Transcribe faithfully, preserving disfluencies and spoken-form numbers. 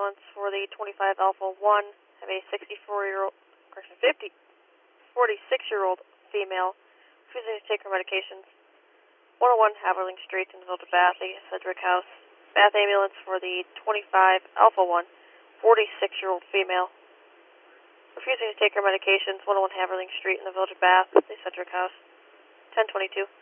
ambulance for the twenty-five Alpha one. Have a sixty-four-year-old, correction, fifty, forty-six-year-old female refusing to take her medications. one oh one Haverling Street in the village of Bath, Sedgwick House. Bath ambulance for the twenty-five Alpha one, forty-six-year-old female refusing to take her medications. one oh one Haverling Street in the village of Bath, Sedgwick House. ten twenty-two.